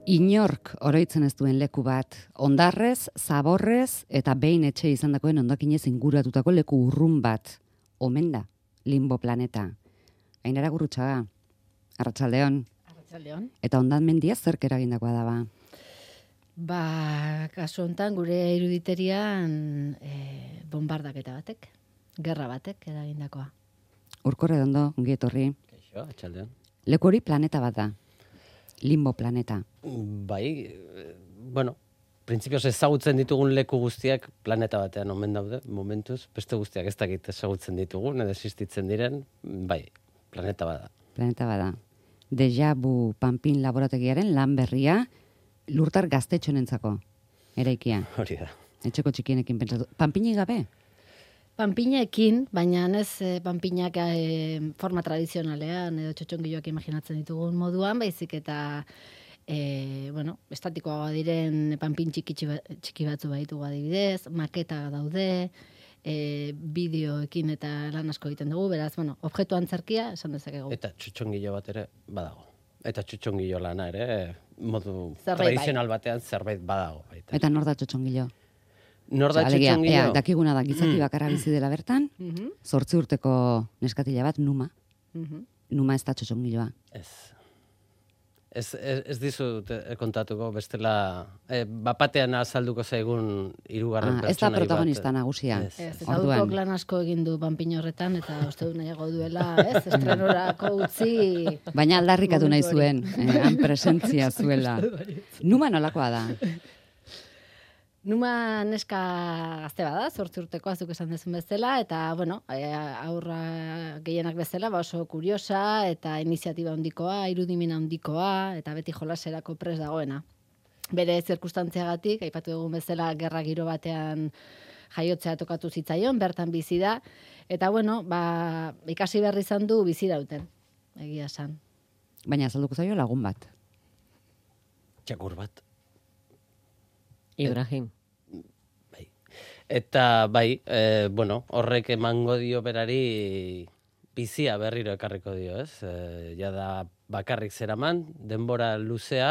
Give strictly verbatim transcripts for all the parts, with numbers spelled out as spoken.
Inork oroitzen ez duen leku bat, ondarrez, zaborrez eta behin etxe izandakoen hondakinez inguratutako leku urrun bat. Omen da, Limbo planeta. Ainara Gurrutxaga, arratsaldeon. Arratsaldeon. Eta ondan mendia zerk eragindakoa da ba? Ba, kasu hontan gure iruditerian e, bombardaketa batek, gerra batek eragindakoa. Urkorre dondo, ongi etorri. Kaixo, arratsaldeon. Leku hori planeta bat da. Limbo planeta. Bai, bueno, printzipioz ezagutzen ditugun leku guztiak planeta batean omen daude, momentuz, beste guztiak ez dakit ezagutzen ditugun, edo existitzen diren, bai, planeta bada. Planeta bada. Deja vu Panpin laborategiaren lan berria, lurtar gaztetxonentzako eraikia. Hori da. Etxeko txikienekin pentsatu. Panpinik gabe? Panpinekin, baina ez e, panpinak e, forma tradizionalean edo txotxongiloak imaginatzen ditugun moduan, baizik eta e, bueno, estatikoa diren panpin txiki, txiki batzu baitugu adibidez, maketa daude, e, bideoekin eta lan asko egiten dugu, beraz, bueno, objektu antzerkia esan dezakegu. Eta txotxongilo bat ere badago. Eta txotxongilo lana ere, modu Zerbait tradizional batean zerbait badago. Baita. Eta nor da txotxongilo? Nor da Alegia, txotxongilo? ea, dakiguna da gizaki bakarra bizi dela bertan, Mhm, zortzi urteko neskatila bat, Numa. mhm. Numa ez da txotxongiloa. Ez. Ez, ez, ez dizut eh, kontatuko, bestela, eh, bapatean azalduko zaigun hirugarren Ah, ez da pertsonai bat. protagonista nagusia. Ez. Ez, eta Orduan. Urkok lan asko egin du panpin horretan, eta uste du nahiago duela, ez, estrenorako utzi. Baina aldarrikatu nahi Momentu hori. zuen, eh, han presentzia zuela. Numa nolakoa da? Numa neska gazte bada, zortzi urtekoa zuk esan dezun bezala, eta, bueno, e, aurra gehienak bezala, ba oso kuriosa, eta iniziatiba handikoa, irudimena handikoa, eta beti jolaserako pres dagoena. Bere zirkustantziagatik, aipatu dugun bezala, gerra giro batean jaiotzea tokatu zitzaion, bertan bizi da, eta, bueno, ba, ikasi berri izan du bizi dauten, egia esan. Baina azalduko zaio lagun bat. Txakur bat. Ibrahim. Bai. Eta bai, e, bueno, horrek emango dio berari bizia berriro ekarriko dio, ez? E, ja da bakarrik zeraman, denbora luzea,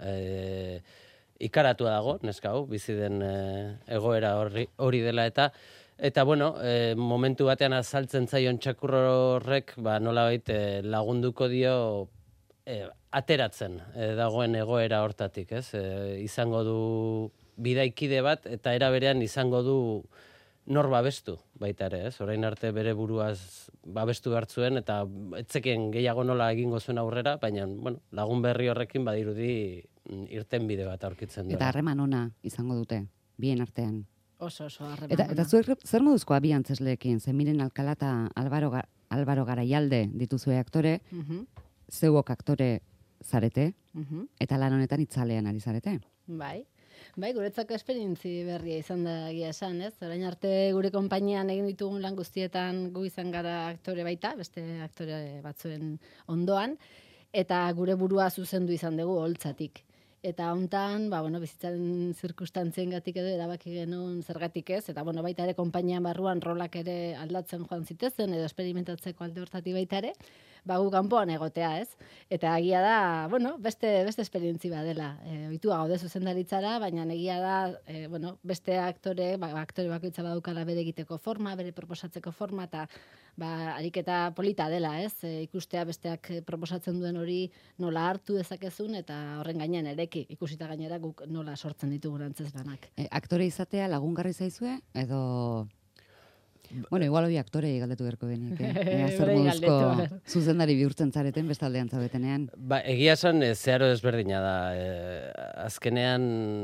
e, ikaratua dago, neska hau, bizi den e, egoera horri, hori dela eta eta bueno, e, momentu batean azaltzen zaion txakur horrek, ba nolabait e, lagunduko dio e, ateratzen e, dagoen egoera hortatik, ez? E, izango du bidaikide bat, eta era berean izango du nor babestu baita ere, ez? Orain arte bere buruaz babestu hartzuen, eta etzekien gehiago nola egingo zuen aurrera, baina bueno, lagun berri horrekin badirudi irten bide bat aurkitzen du. Eta harreman ona izango dute, bien artean. Oso, oso, harreman. Eta, eta zuek zer moduzkoa bi antzesleekin, ze Miren Alkala eta Albaro, Ga- Albaro Garaialde dituzue aktore, Mhm, zeuok aktore zarete, mhm. eta lan honetan itzalean ari zarete. Bai. Bai, guretzako esperientzi berria izan da egia esan, ez? Orain arte gure konpainian egin ditugun lan guztietan gu izan gara aktore baita, beste aktore batzuen ondoan, eta gure burua zuzendu izan dugu holtzatik. Eta hontan, ba, bueno, bizitzaren zirkustantziengatik edo erabaki genuen zergatik ez, eta bueno, baita ere konpainian barruan rolak ere aldatzen joan zitezen, edo esperimentatzeko alde hortatik baita ere, ba, gu kanpoan egotea, ez? Eta egia da, bueno, beste beste esperientzi badela. E, ohitua gaude zuzendaritzara, baina egia da, e, bueno, beste aktore, ba, aktore bakoitza badukala bere egiteko forma, bere proposatzeko forma, eta ba, ariketa polita dela, ez? E, ikustea besteak proposatzen duen hori nola hartu dezakezun, eta horren gainean ereki, ikusita gainera guk nola sortzen ditugun antzezlanak. E, aktore izatea lagungarri zaizue, edo... Bueno, igual hori aktorei galdetu beharko denik, eh? Ea zer Horei moduzko galdetu. zuzendari bihurtzen zareten bestaldean zaudetenean. Ba, egia esan, e, zeharo ezberdina da. E, azkenean,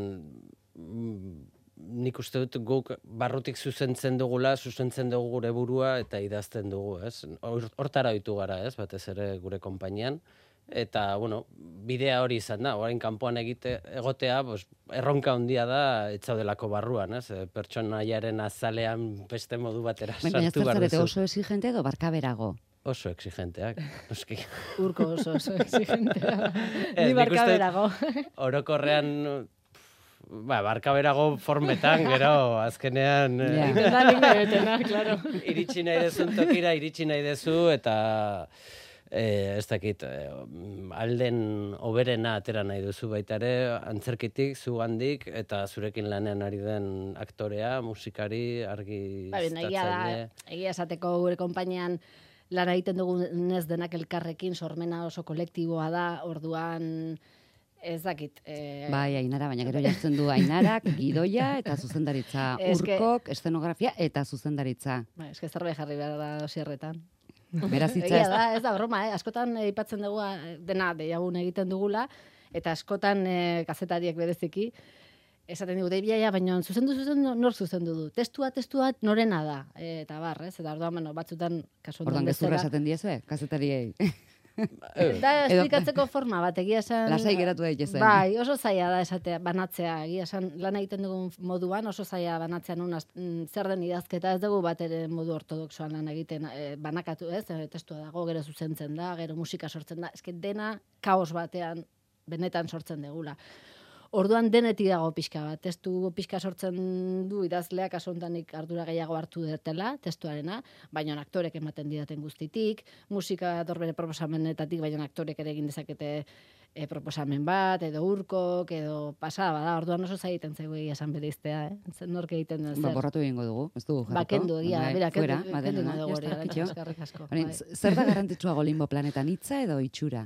mm, nik uste dut guk barrutik zuzentzen dugula, zuzentzen dugu gure burua eta idazten dugu, ez? Hor- Hortara ohitu gara, ez? Batez ere gure konpainian. Eta, bueno, bidea hori izan da. Orain kanpoan egite, egotea, pues, erronka handia da, etzaudelako barruan, ez? E, pertsonaiaren azalean beste modu batera Baina sartu zer behar zarete duzu. oso exigente edo barkaberago? Oso exigenteak, noski. Urko oso oso exigentea. Ez, Ni nik uste dut- barkaberago. Orokorrean, ba, barkaberago formetan, gero, azkenean... eh, Ja. Intentan ingo detena, claro. iritsi nahi dezun tokira, iritsi nahi dezu, eta E, ez dakit, e, alden oberena atera nahi duzu baita ere, antzerkitik, zugandik, eta zurekin lanean ari den aktorea, musikari, argiztatzaile. Egia esateko gure konpainian lara egiten dugunez denak elkarrekin, sormena oso kolektiboa da, orduan ez dakit. E... Bai, Ainara, baina gero jartzen du Ainarak, gidoia eta zuzendaritza, urkok, eszenografia eta zuzendaritza. Ba, eske zerbait jarri behar da osierretan. Beraz hitza ez da, ez da broma, eh? Askotan aipatzen dugu dena deiagun egiten dugula, eta askotan eh, kazetariek bereziki, esaten digu, deibiaia, baina zuzendu, zuzendu, nor zuzendu du. Testua, testua, norena da. E, eta bar, ez? Eta orduan, bueno, batzutan, kasu orduan gezurra esaten diezue, kazetariei. Da, esplikatzeko forma bat, egia esan... Lasai geratu daitezen. Bai, oso zaila da esatea, banatzea, egia esan lan egiten dugun moduan, oso zaila banatzea nun zer den idazketa, ez dugu bat ere modu ortodoxoan lan egiten e, banakatu, ez? E, testua dago, gero zuzentzen da, gero musika sortzen da, eske dena kaos batean benetan sortzen degula. Orduan denetik dago pixka bat, testu pixka sortzen du idazleak asontanik ardura gehiago hartu detela, testuarena, baina aktorek ematen didaten guztitik, musika dorbere proposamenetatik, baina aktorek ere egin dezakete e, proposamen bat, edo urkok, edo pasada bada, orduan oso zaiten zaigu egia esan bereiztea, eh? Nork egiten den zer. Ba, borratu egingo dugu, ez dugu jarriko. Ba, kendu, egia, bera, kendu, kendu nahi dugu hori, eskarrik asko. Zer da garrantzitsuago Limbo Planetan, hitza edo itxura?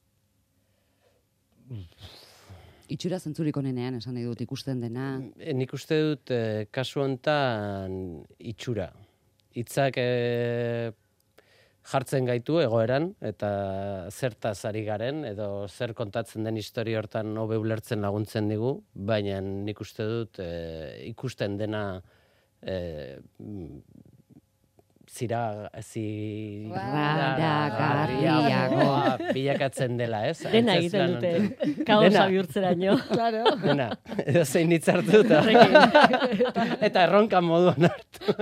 Itxura zentzurik onenean, esan nahi dut, ikusten dena. E, nik uste dut, e, kasu hontan itxura. Hitzak e, jartzen gaitu egoeran, eta zertaz ari garen, edo zer kontatzen den historia hortan hobe ulertzen laguntzen digu, baina nik uste dut, e, ikusten dena e, zira, ziragarriagoa bilakatzen dela, ez? Dena egiten dute, kaosa bihurtzeraino. Claro. Dena, edo zein hitz hartu eta, eta erronka moduan hartu.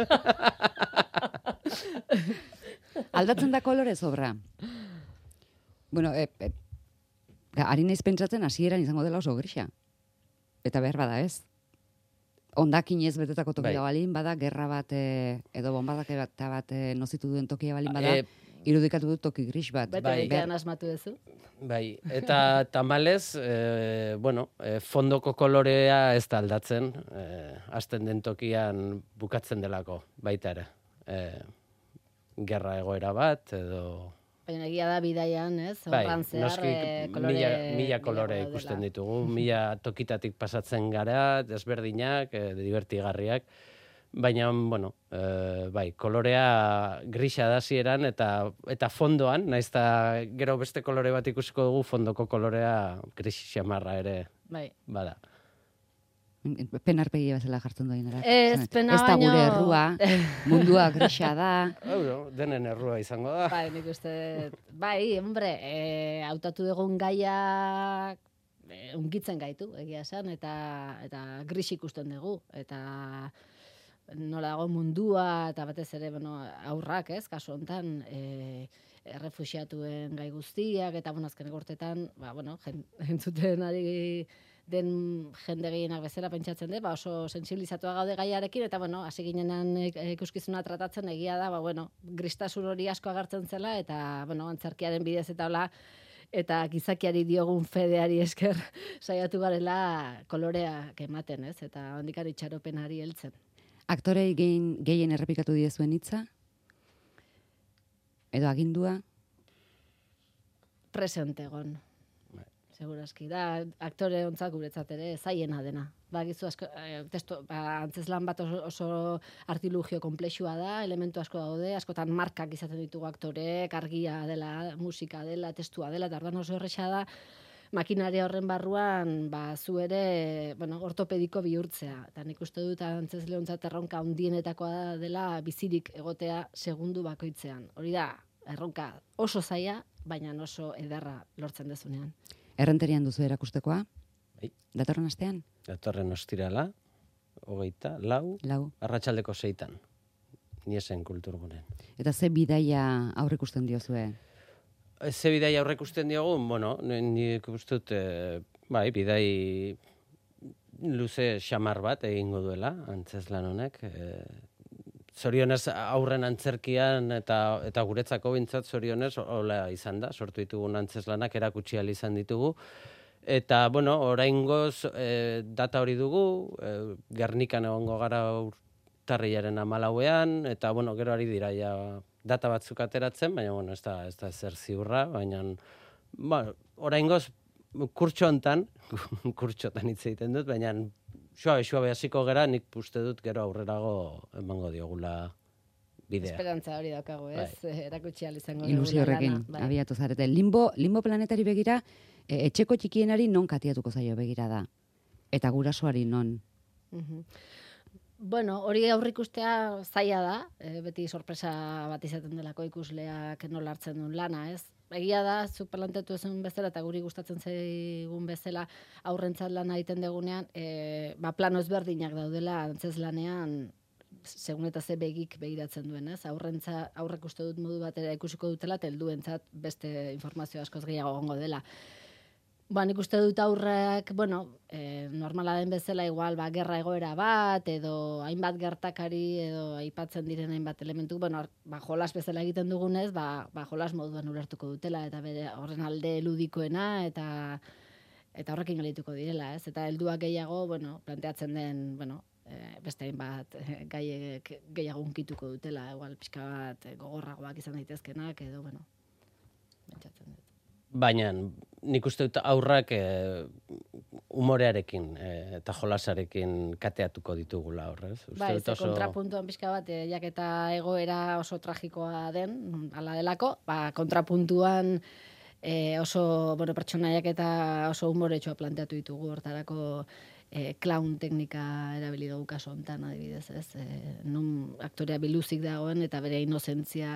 Aldatzen da kolore sobra. Bueno, e, e, ari naiz pentsatzen hasieran izango dela oso grisa. Eta behar bada ez. Ondakinez betetako tokia bai. Balin bada, gerra bat e, edo bombadak eta bat e, nozitu duen tokia balin bada, e, irudikatu dut toki gris bat. Bete bai, egitean asmatu duzu. Bai, eta tamalez, e, bueno, e, fondoko kolorea ez da aldatzen, e, hasten den tokian bukatzen delako, baita ere. E, gerra egoera bat, edo... Baina egia da bidaian, ez? Horran bai, zehar, e, kolore... Mila, mila kolore ikusten dela. Ditugu, mila tokitatik pasatzen gara, desberdinak, e, divertigarriak, baina, bueno, e, bai, kolorea grisa da zieran, eta, eta fondoan, naiz eta gero beste kolore bat ikusiko dugu, fondoko kolorea gris xamarra ere bai. Bada. Penarpegi bezala jartzen du Ainara. Ez, pena ez da baino... gure errua, mundua grisa da. Euro, denen errua izango da. Bai, nik uste, bai, hombre, e, hautatu egun gaia e, unkitzen gaitu, egia esan, eta, eta gris ikusten dugu, eta nola dago mundua, eta batez ere, bueno, aurrak, ez, kasu hontan, e, errefuxiatuen gai guztiak, eta, bueno, azken egortetan, ba, bueno, entzuten ari den jende gehienak bezala pentsatzen dut, ba oso sentsibilizatua gaude gaiarekin, eta bueno, hasi ginenan ikuskizuna tratatzen egia da, ba bueno, gristasun hori asko agertzen zela, eta bueno, antzerkiaren bidez eta hola, eta gizakiari diogun fedeari esker saiatu garela koloreak ematen, ez? Eta hondikari itxaropenari heltzen. Aktorei gehien, gehien errepikatu diezuen hitza? Edo agindua? Presente egon. Segurazki, da, aktore ontzak guretzat ere, zaiena dena. Ba, gizu, asko, eh, testo, ba, antzeslan bat oso, oso artilugio komplexua da, elementu asko daude, askotan markak izaten ditugu aktorek, argia dela, musika dela, testua dela, eta orduan oso erresa da, makinaria horren barruan, ba, zu ere, bueno, ortopediko bihurtzea. Eta nik uste dut antzesle ontzat erronka hundienetakoa dela bizirik egotea segundu bakoitzean. Hori da, erronka oso zaila, baina oso ederra lortzen dezunean. Errenterian duzu erakustekoa? Bai. Datorren astean? Datorren ostirala, hogeita, lau, lau. Arratsaldeko seitan. Niesen kulturgunen. Eta ze bidaia aurrikusten diozue? Ze bidaia aurrikusten diogun, bueno, nik uste dut, e, bai, bidai luze xamar bat egingo duela, antzeslan honek, e, zorionez aurren antzerkian eta eta guretzako bintzat zorionez hola izan da, sortu ditugun antzeslanak erakutsi ahal izan ditugu. Eta, bueno, oraingoz e, data hori dugu, e, Gernikan egongo gara urtarrilaren hamalauean, eta, bueno, gero ari dira ja data batzuk ateratzen, baina, bueno, ez da, ez da zer ziurra, baina, bueno, oraingoz kurtso hontan, kurtsotan hitz egiten dut, baina suabe, suabe hasiko gera, nik uste dut gero aurrerago emango diogula bidea. Esperantza hori daukagu, ez? Bai. Erakutsi ahal izango dugu. Ilusio horrekin, bai. Abiatu zarete. Limbo, limbo planetari begira, e, etxeko txikienari non katiatuko zaio begira da. Eta gurasoari non. Uh-huh. Bueno, hori aurrikustea zaila da, e, beti sorpresa bat izaten delako ikusleak nola hartzen duen lana, ez? Egia da, zuk planteatu ezun bezala, eta guri gustatzen zaigun bezala aurrentzat lana egiten degunean, e, ba, plano ezberdinak daudela antzez lanean, segun eta ze begik begiratzen duen, ez? Aurrentza, aurrek uste dut modu batera ikusiko dutela, eta helduentzat beste informazio askoz gehiago gongo dela. Ba, nik uste dut aurrek, bueno, e, normala den bezala igual, ba, gerra egoera bat, edo hainbat gertakari, edo aipatzen diren hainbat elementu, bueno, ba, jolas bezala egiten dugunez, ba, ba, jolas moduan ulertuko dutela, eta bere horren alde ludikoena, eta eta horrekin gelituko direla, ez? Eta helduak gehiago, bueno, planteatzen den, bueno, e, beste hainbat e, gaiek gehiago unkituko dutela, igual pixka bat e, gogorragoak izan daitezkenak, edo, bueno, pentsatzen dut. Baina nik uste dut aurrak e, umorearekin e, eta jolasarekin kateatuko ditugula horrez. Bai, ze oso... kontrapuntuan pixka bat, e, jaketa egoera oso tragikoa den, ala delako, ba, kontrapuntuan e, oso, bueno, pertsonaiak eta oso umoretsua planteatu ditugu hortarako e, clown teknika erabili dugu kaso hontan adibidez, ez? E, nun aktorea biluzik dagoen eta bere inozentzia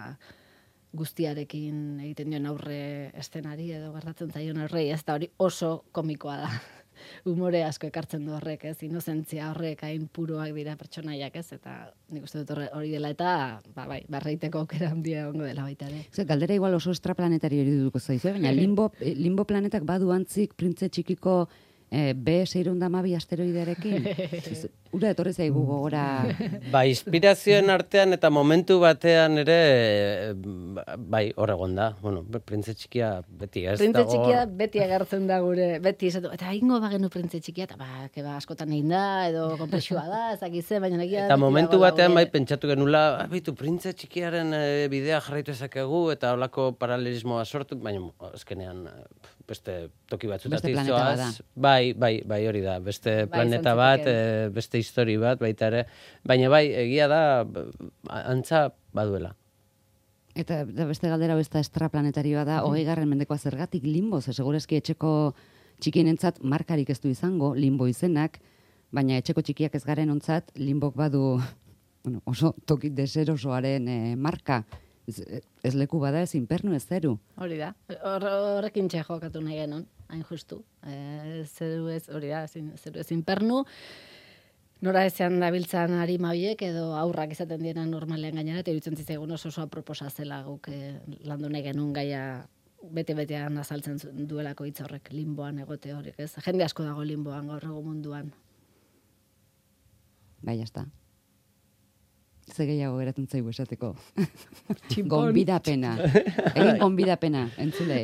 guztiarekin egiten dion aurre estenari edo gertatzen zaion aurrei, ez da hori oso komikoa da. Umore asko ekartzen du horrek, ez? Inozentzia horrek hain puroak dira pertsonaiak, ez? Eta nik uste dut hori dela eta, ba, bai, barreiteko aukera handia egongo dela baita ere. Zer, galdera igual oso extraplanetari hori duduko zaizu, baina limbo, limbo planetak badu antzik printze txikiko E, B seiehun eta hamabi asteroidearekin. Ura etorri zaigu gogora. Ba, inspirazioen artean eta momentu batean ere bai, hor egon da. Bueno, printze txikia beti ez printze dago. Txikia beti agertzen da gure, beti esatu. Eta ingo bagenu printze txikia, eta ba, keba askotan egin da, edo konplexua da, ezakize, baina egia. Eta momentu batean bai pentsatu genula, abitu, printze txikiaren e, bidea jarraitu ezakegu, eta holako paralelismoa sortu, baina azkenean beste toki batzutatik zoaz. Bai, bai, bai, hori da. Beste bai, planeta bat, e, beste histori bat, baita ere. Baina bai, egia da, antza baduela. Eta beste galdera besta extraplanetarioa da, hogei garren mendekoa zergatik limbo, ze segurezki etxeko txikienentzat markarik ez du izango, limbo izenak, baina etxeko txikiak ez garen ontzat, limbok badu bueno, oso toki deserosoaren e, marka. Ez, ez leku bada ez inpernu ez zeru. Hori da. Horrekin txe jokatu nahi genuen, hain justu. E, zeru ez, hori da, zeru ez inpernu. Nora ezean dabiltzan harima horiek edo aurrak izaten diena normalean gainera, eta iruditzen zitzaigun oso oso aproposa zela guk e, landu nahi genuen gaia bete-betean azaltzen duelako hitz horrek, limboan egote horrek, ez? Jende asko dago limboan gaur egun munduan. Bai, jazta. Ze gehiago geratzen zaigu esateko. Gonbidapena. Egin gonbidapena, entzulei.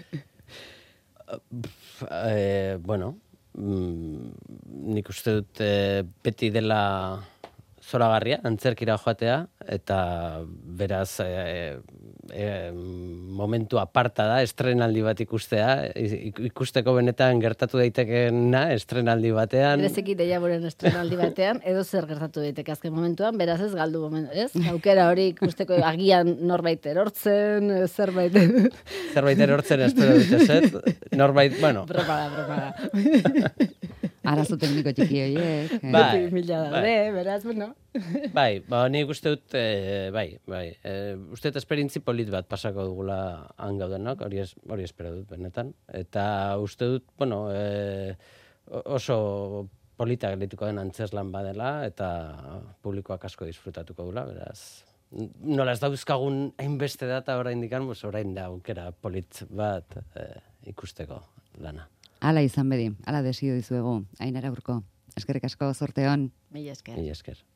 Eh, bueno, mm, nik uste dut eh, beti dela zoragarria, antzerkira joatea, eta beraz e, e, momentu aparta da, estrenaldi bat ikustea, ikusteko benetan gertatu daitekeena estrenaldi batean. Bereziki deiaboren estrenaldi batean, edo zer gertatu daiteke azken momentuan, beraz ez galdu momentu, ez? Aukera hori ikusteko agian norbait erortzen, zerbait... zerbait erortzen espero dut ez, norbait, bueno... Broma da, broma da. Arazo tekniko txiki horiek. Eh? Bai, mila daude, beraz, bueno. Bai, ba, nik uste dut, e, bai, bai, e, uste dut esperintzi polit bat pasako dugula han gaudenok, hori, es, hori espero dut benetan. Eta uste dut, bueno, e, oso politak lituko den antzeslan badela, eta publikoak asko disfrutatuko dula, beraz... Nola ez dauzkagun hainbeste data orain dikan, orain da aukera polit bat e, ikusteko lana. Hala izan bedi, hala desio dizuegu, Ainara Urko. Eskerrik asko, zorte hon. Mila esker. Mila esker.